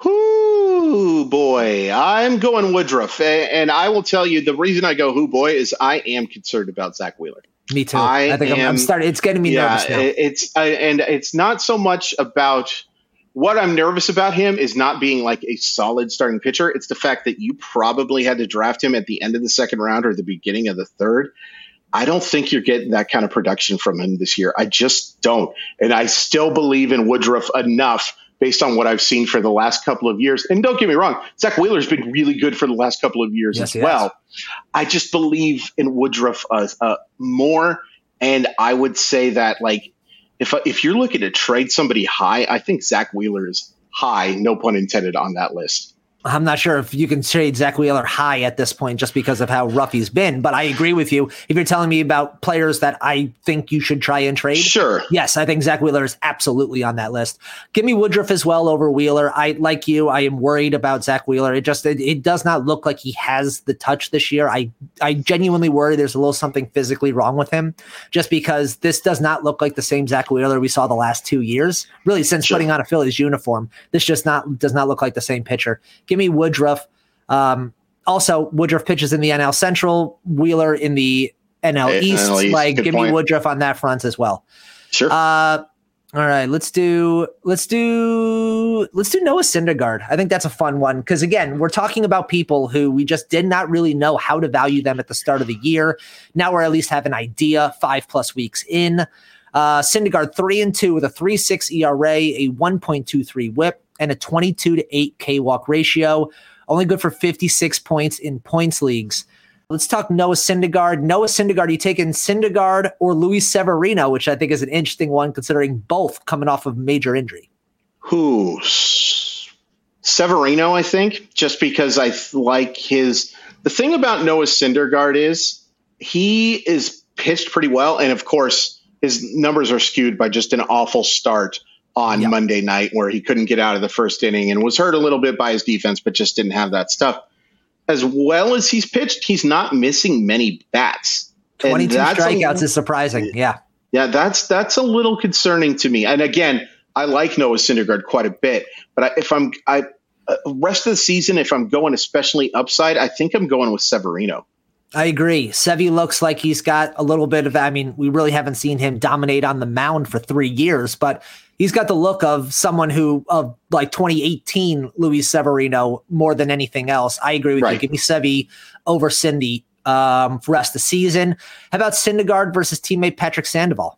D: Ooh, boy. I'm going Woodruff. And I will tell you, the reason I go who boy is I am concerned about Zach Wheeler.
C: Me too. I, I think am, I'm, I'm starting. It's getting me yeah, nervous now.
D: It's I, and it's not so much about what I'm nervous about him is not being like a solid starting pitcher. It's the fact that you probably had to draft him at the end of the second round or the beginning of the third. I don't think you're getting that kind of production from him this year. I just don't. And I still believe in Woodruff enough based on what I've seen for the last couple of years. And don't get me wrong, Zach Wheeler's been really good for the last couple of years yes, as well. Has. I just believe in Woodruff uh, uh, more. And I would say that, like, if if you're looking to trade somebody high, I think Zach Wheeler is high, no pun intended, on that list.
C: I'm not sure if you can trade Zach Wheeler high at this point just because of how rough he's been, but I agree with you. If you're telling me about players that I think you should try and trade,
D: sure.
C: Yes, I think Zach Wheeler is absolutely on that list. Give me Woodruff as well over Wheeler. I like you. I am worried about Zach Wheeler. It just it, it does not look like he has the touch this year. I I genuinely worry there's a little something physically wrong with him, just because this does not look like the same Zach Wheeler we saw the last two years. Really, since sure. putting on a Phillies uniform, this just not does not look like the same pitcher. Give me Woodruff. Um, also, Woodruff pitches in the N L Central, Wheeler in the N L East. N L East. Like, Good give point. me Woodruff on that front as well.
D: Sure.
C: Uh, all right, let's do let's do let's do Noah Syndergaard. I think that's a fun one because again, we're talking about people who we just did not really know how to value them at the start of the year. Now we're at least have an idea five plus weeks in. Uh, Syndergaard three and two with a three point six E R A, a one point two three WHIP, and a twenty-two to eight K walk ratio. Only good for fifty-six points in points leagues. Let's talk Noah Syndergaard. Noah Syndergaard, you taking Syndergaard or Luis Severino, which I think is an interesting one considering both coming off of major injury.
D: Who? Severino, I think, just because I like his. The thing about Noah Syndergaard is he is pitched pretty well, and of course his numbers are skewed by just an awful start on yep. Monday night where he couldn't get out of the first inning and was hurt a little bit by his defense, but just didn't have that stuff. As well as he's pitched, he's not missing many bats.
C: twenty-two strikeouts a, is surprising. Yeah.
D: Yeah, that's that's a little concerning to me. And again, I like Noah Syndergaard quite a bit, but I, if I'm I uh, rest of the season, if I'm going especially upside, I think I'm going with Severino.
C: I agree. Sevy looks like he's got a little bit of, I mean, we really haven't seen him dominate on the mound for three years, but he's got the look of someone who, of like twenty eighteen Luis Severino more than anything else. I agree with right. you. Give me Sevy over Cindy um, for the rest of the season. How about Syndergaard versus teammate Patrick Sandoval?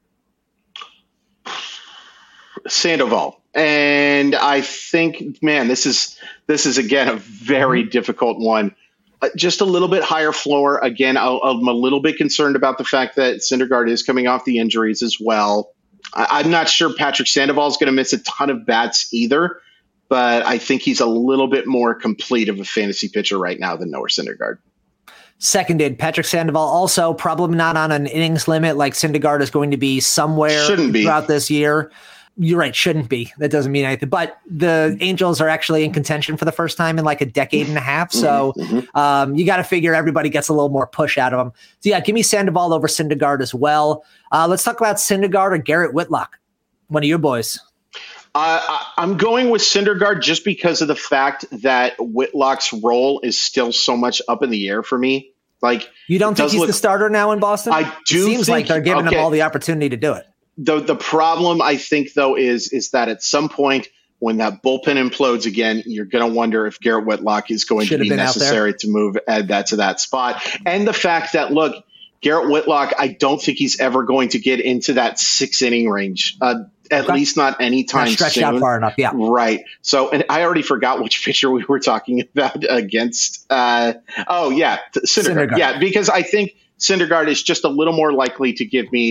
D: Sandoval. And I think, man, this is, this is again, a very mm-hmm. difficult one. Uh, just a little bit higher floor. Again, I'll, I'm a little bit concerned about the fact that Syndergaard is coming off the injuries as well. I, I'm not sure Patrick Sandoval is going to miss a ton of bats either, but I think he's a little bit more complete of a fantasy pitcher right now than Noah Syndergaard.
C: Seconded. Patrick Sandoval also probably not on an innings limit like Syndergaard is going to be somewhere
D: Shouldn't be.
C: throughout this year. You're right, shouldn't be. That doesn't mean anything. But the Angels are actually in contention for the first time in like a decade and a half. So mm-hmm. um, you got to figure everybody gets a little more push out of them. So yeah, give me Sandoval over Syndergaard as well. Uh, let's talk about Syndergaard or Garrett Whitlock, one of your boys.
D: Uh, I, I'm going with Syndergaard just because of the fact that Whitlock's role is still so much up in the air for me. Like,
C: you don't think he's look, the starter now in Boston?
D: I do.
C: It seems
D: think,
C: like they're giving okay. him all the opportunity to do it.
D: The the problem, I think, though, is is that at some point when that bullpen implodes again, you're going to wonder if Garrett Whitlock is going Should to be necessary to move add that to that spot. And the fact that, look, Garrett Whitlock, I don't think he's ever going to get into that six inning range, uh, at okay. least not anytime
C: not stretched
D: soon.
C: out far enough, yeah.
D: Right. So, and I already forgot which pitcher we were talking about against. Uh, oh, yeah, Syndergaard. Syndergaard. Yeah, because I think Syndergaard is just a little more likely to give me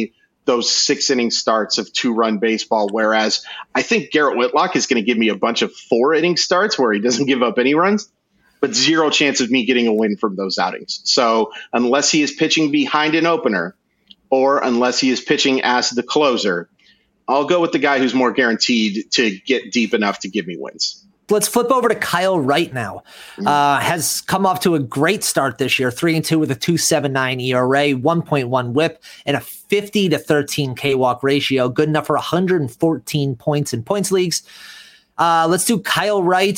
D: those six inning starts of two run baseball. Whereas I think Garrett Whitlock is going to give me a bunch of four inning starts where he doesn't give up any runs, but zero chance of me getting a win from those outings. So unless he is pitching behind an opener or unless he is pitching as the closer, I'll go with the guy who's more guaranteed to get deep enough to give me wins.
C: Let's flip over to Kyle Wright now. Uh, has come off to a great start this year, three and two with a two point seven nine E R A, one point one whip, and a fifty to thirteen K walk ratio, good enough for one hundred fourteen points in points leagues. Uh, let's do Kyle Wright,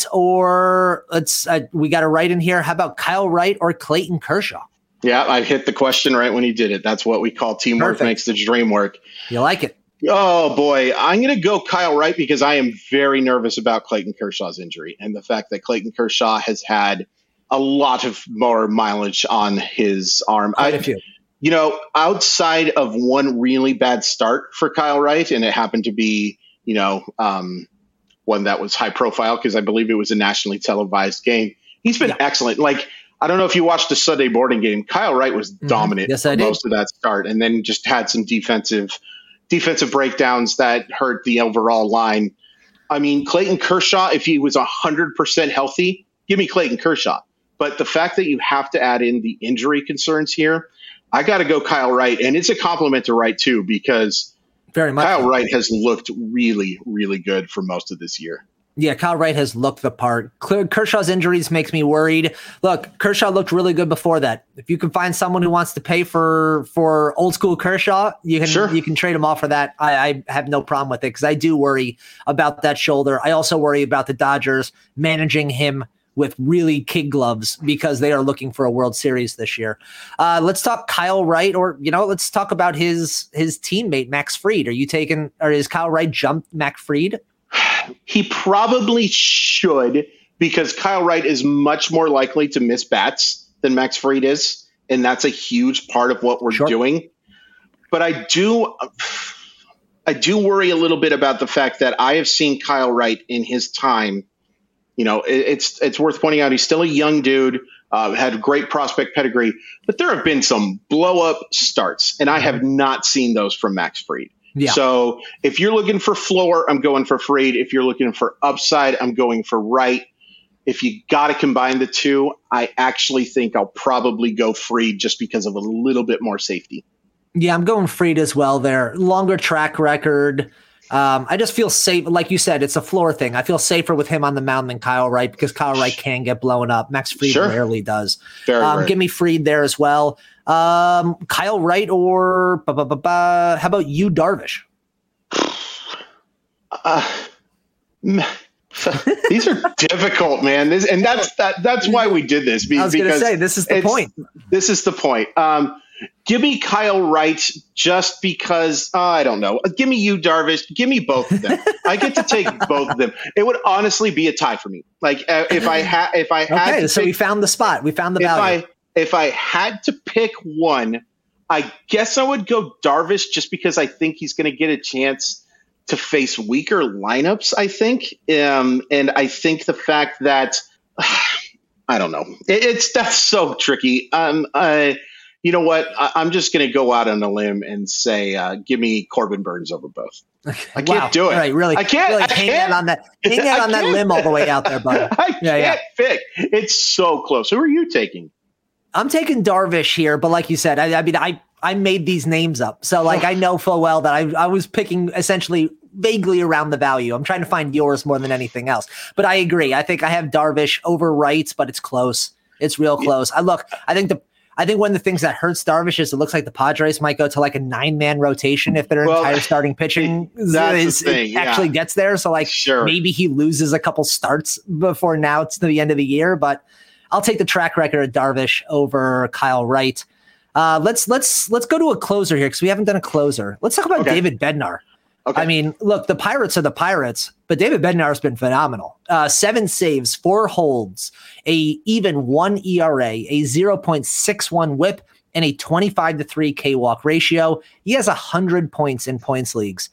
C: or let's uh, we got a Wright in here. How about Kyle Wright or Clayton Kershaw?
D: Yeah, I hit the question right when he did it. That's what we call teamwork Perfect. Makes the dream work.
C: You like it?
D: Oh, boy. I'm going to go Kyle Wright because I am very nervous about Clayton Kershaw's injury and the fact that Clayton Kershaw has had a lot of more mileage on his arm.
C: Quite
D: I,
C: a few.
D: You know, outside of one really bad start for Kyle Wright, and it happened to be, you know, um, one that was high profile because I believe it was a nationally televised game. He's been yeah. excellent. Like, I don't know if you watched the Sunday morning game. Kyle Wright was mm-hmm. dominant
C: yes,
D: for
C: I did.
D: most of that start and then just had some defensive defensive breakdowns that hurt the overall line. I mean, Clayton Kershaw, if he was one hundred percent healthy, give me Clayton Kershaw. But the fact that you have to add in the injury concerns here, I got to go Kyle Wright. And it's a compliment to Wright, too, because
C: Very much
D: Kyle
C: so.
D: Wright has looked really, really good for most of this year.
C: Yeah, Kyle Wright has looked the part. Kershaw's injuries makes me worried. Look, Kershaw looked really good before that. If you can find someone who wants to pay for for old school Kershaw, you can
D: sure.
C: you can trade him off for that. I, I have no problem with it because I do worry about that shoulder. I also worry about the Dodgers managing him with really kid gloves because they are looking for a World Series this year. Uh, let's talk Kyle Wright, or you know, let's talk about his his teammate Max Fried. Are you taking, or is Kyle Wright jumped Max Fried?
D: He probably should, because Kyle Wright is much more likely to miss bats than Max Fried is, and that's a huge part of what we're sure. doing. But I do, I do worry a little bit about the fact that I have seen Kyle Wright in his time. You know, it, it's it's worth pointing out he's still a young dude, uh, had a great prospect pedigree, but there have been some blow up starts, and I have not seen those from Max Fried. Yeah. So if you're looking for floor, I'm going for Fried. If you're looking for upside, I'm going for Wright. If you got to combine the two, I actually think I'll probably go Fried just because of a little bit more safety.
C: Yeah, I'm going Fried as well there. Longer track record. Um, I just feel safe. Like you said, it's a floor thing. I feel safer with him on the mound than Kyle Wright because Kyle Wright can get blown up. Max Fried sure. rarely does.
D: Very
C: um,
D: rare.
C: Give me Fried there as well. Um, Kyle Wright or ba, ba, ba, ba, how about you, Darvish?
D: Uh, these are difficult, man. This, and that's that. That's why we did this.
C: Be, I was going to say this is the point.
D: This is the point. Um, give me Kyle Wright just because uh, I don't know. Give me you, Darvish. Give me both of them. I get to take both of them. It would honestly be a tie for me. Like uh, if I had, if I had.
C: Okay,
D: to
C: so
D: pick,
C: we found the spot. We found the
D: if
C: value.
D: I, if I had to pick one, I guess I would go Darvish just because I think he's going to get a chance to face weaker lineups, I think. Um, and I think the fact that, I don't know, it, it's that's so tricky. Um, I, you know what? I, I'm just going to go out on a limb and say, uh, give me Corbin Burns over both. I can't
C: wow.
D: do it.
C: All right, really,
D: I can't.
C: Really
D: I
C: hang
D: can't.
C: out on that, hang out on that limb all the way out there, bud.
D: I
C: yeah,
D: can't
C: yeah.
D: pick. It's so close. Who are you taking?
C: I'm taking Darvish here, but like you said, I, I mean, I, I made these names up. So like, I know full well that I, I was picking essentially vaguely around the value. I'm trying to find yours more than anything else, but I agree. I think I have Darvish over Wright, but it's close. It's real close. I look, I think the, I think one of the things that hurts Darvish is it looks like the Padres might go to like a nine man rotation if their well, entire starting pitching is,
D: thing,
C: it actually
D: yeah.
C: gets there. So like
D: sure.
C: maybe he loses a couple starts before now it's the end of the year, but I'll take the track record of Darvish over Kyle Wright. Uh, let's let's let's go to a closer here because we haven't done a closer. Let's talk about okay. David Bednar. Okay. I mean, look, the Pirates are the Pirates, but David Bednar has been phenomenal. Uh, seven saves, four holds, a even one E R A, a zero point six one whip, and a twenty-five to three K walk ratio. He has one hundred points in points leagues.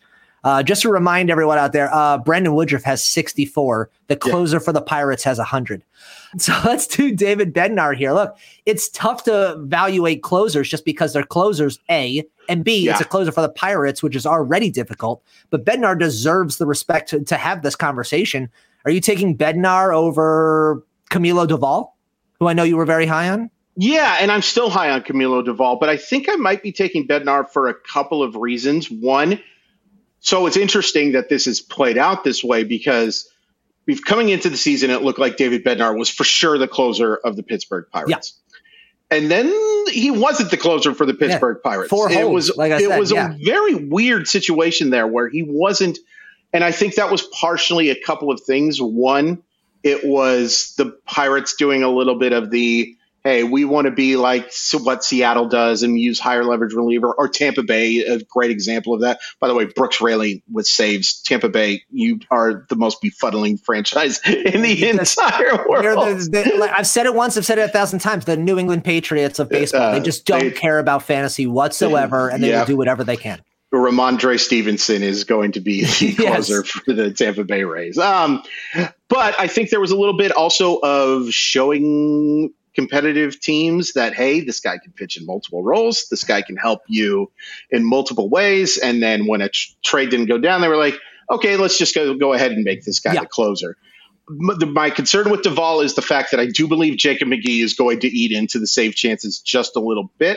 C: Uh, just to remind everyone out there, uh, Brandon Woodruff has sixty-four. The closer yeah. for the Pirates has one hundred. So let's do David Bednar here. Look, it's tough to evaluate closers just because they're closers, A, and B, yeah. it's a closer for the Pirates, which is already difficult. But Bednar deserves the respect to, to have this conversation. Are you taking Bednar over Camilo Doval, who I know you were very high on?
D: Yeah, and I'm still high on Camilo Doval, but I think I might be taking Bednar for a couple of reasons. One, so it's interesting that this is played out this way because we've coming into the season, it looked like David Bednar was for sure the closer of the Pittsburgh Pirates. Yeah. And then he wasn't the closer for the Pittsburgh yeah. Pirates.
C: Four
D: it
C: holds,
D: was,
C: like I
D: it
C: said,
D: was
C: yeah.
D: a very weird situation there where he wasn't. And I think that was partially a couple of things. One, it was the Pirates doing a little bit of the, hey, we want to be like what Seattle does and use higher leverage reliever, or Tampa Bay, a great example of that. By the way, Brooks Raley with saves. Tampa Bay, you are the most befuddling franchise in the entire world.
C: The, the, like I've said it once, I've said it a thousand times. The New England Patriots of baseball, uh, they just don't they, care about fantasy whatsoever, and they yeah. will do whatever they can.
D: Ramondre Stevenson is going to be the closer yes. for the Tampa Bay Rays. Um, but I think there was a little bit also of showing competitive teams that, hey, this guy can pitch in multiple roles. This guy can help you in multiple ways. And then when a tr- trade didn't go down, they were like, okay, let's just go, go ahead and make this guy yeah. the closer. M- the, my concern with Doval is the fact that I do believe Jacob McGee is going to eat into the save chances just a little bit.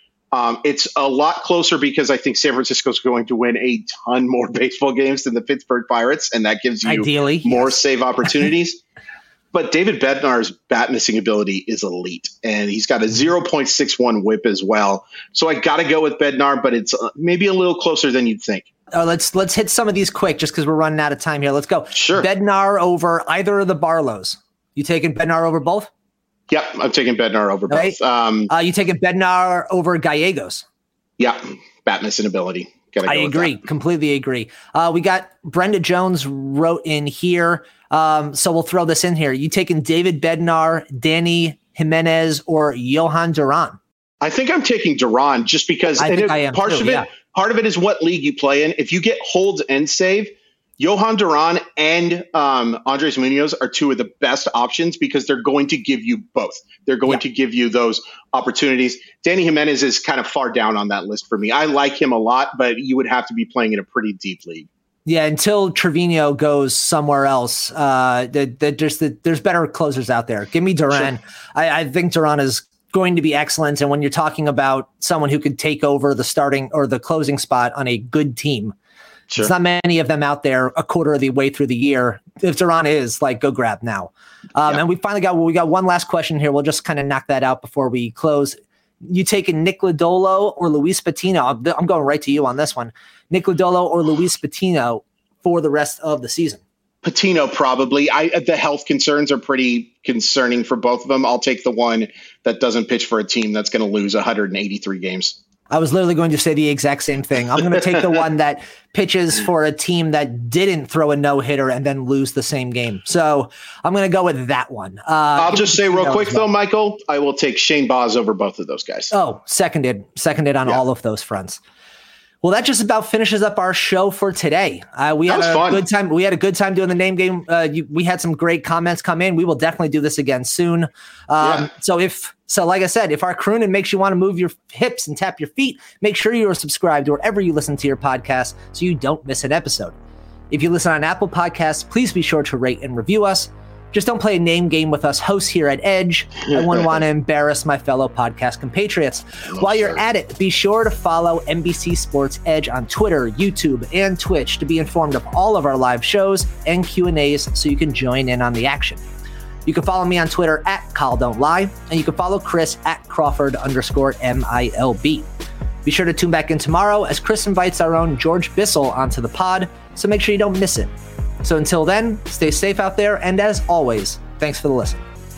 D: Um, it's a lot closer because I think San Francisco is going to win a ton more baseball games than the Pittsburgh Pirates, and that gives you
C: Ideally,
D: more
C: yes.
D: save opportunities. But David Bednar's bat missing ability is elite, and he's got a zero point six one whip as well. So I got to go with Bednar, but it's uh, maybe a little closer than you'd think.
C: Uh, let's let's hit some of these quick just because we're running out of time here. Let's go.
D: Sure.
C: Bednar over either of the Barlows. You taking Bednar over both?
D: Yep, I'm taking Bednar over
C: right.
D: both. Um,
C: uh, you taking Bednar over Gallegos?
D: Yeah, bat missing ability. Gotta
C: I
D: go
C: agree. Completely agree. Uh, we got Brenda Jones wrote in here. Um, so we'll throw this in here. You taking David Bednar, Danny Jimenez, or Johan Duran?
D: I think I'm taking Duran just because
C: I
D: and
C: think
D: it,
C: I am
D: part
C: too,
D: of it.
C: Yeah.
D: Part of it is what league you play in. If you get holds and save, Johan Duran and um, Andres Munoz are two of the best options because they're going to give you both. They're going yeah. to give you those opportunities. Danny Jimenez is kind of far down on that list for me. I like him a lot, but you would have to be playing in a pretty deep league.
C: Yeah, until Trevino goes somewhere else, uh, the, the, there's the, there's better closers out there. Give me Duran. Sure. I, I think Duran is going to be excellent. And when you're talking about someone who could take over the starting or the closing spot on a good team, sure. There's not many of them out there a quarter of the way through the year. If Duran is, like, go grab now. Um, yeah. And we finally got, well, we got one last question here. We'll just kind of knock that out before we close. You taking Nick Lodolo or Luis Patino? I'm, I'm going right to you on this one. Nick Lodolo or Luis Patino for the rest of the season?
D: Patino, probably. I, the health concerns are pretty concerning for both of them. I'll take the one that doesn't pitch for a team that's going to lose one hundred eighty-three games.
C: I was literally going to say the exact same thing. I'm going to take the one that pitches for a team that didn't throw a no-hitter and then lose the same game. So I'm going to go with that one. Uh,
D: I'll just say real quick, well. though, Michael, I will take Shane Baz over both of those guys.
C: Oh, seconded. Seconded on yeah. all of those fronts. Well, that just about finishes up our show for today. Uh, we
D: that
C: had a
D: fun.
C: good time. We had a good time doing the name game. Uh, you, we had some great comments come in. We will definitely do this again soon. Um, yeah. So if so, like I said, if our crooning makes you want to move your hips and tap your feet, make sure you are subscribed wherever you listen to your podcast so you don't miss an episode. If you listen on Apple Podcasts, please be sure to rate and review us. Just don't play a name game with us hosts here at Edge. I wouldn't want to embarrass my fellow podcast compatriots. No, While you're sir. at it, be sure to follow N B C Sports Edge on Twitter, YouTube, and Twitch to be informed of all of our live shows and Q and A's so you can join in on the action. You can follow me on Twitter at Kyle Don't Lie, and you can follow Chris at Crawford underscore M I L B. Be sure to tune back in tomorrow as Chris invites our own George Bissell onto the pod, so make sure you don't miss it. So until then, stay safe out there, and as always, thanks for the listen.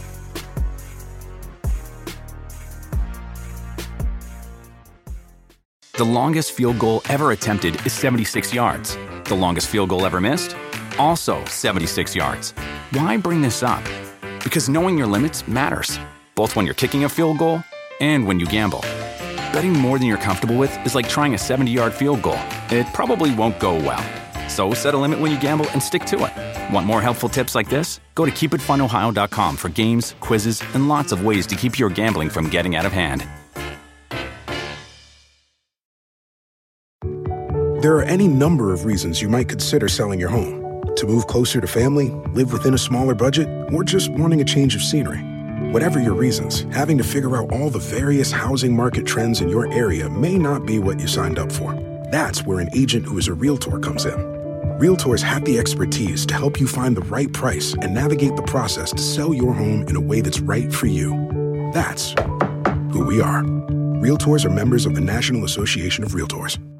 A: The longest field goal ever attempted is seventy-six yards. The longest field goal ever missed? Also seventy-six yards. Why bring this up? Because knowing your limits matters, both when you're kicking a field goal and when you gamble. Betting more than you're comfortable with is like trying a seventy-yard field goal. It probably won't go well. So set a limit when you gamble and stick to it. Want more helpful tips like this? Go to keep it fun ohio dot com for games, quizzes, and lots of ways to keep your gambling from getting out of hand.
G: There are any number of reasons you might consider selling your home. To move closer to family, live within a smaller budget, or just wanting a change of scenery. Whatever your reasons, having to figure out all the various housing market trends in your area may not be what you signed up for. That's where an agent who is a Realtor comes in. Realtors have the expertise to help you find the right price and navigate the process to sell your home in a way that's right for you. That's who we are. Realtors are members of the National Association of Realtors.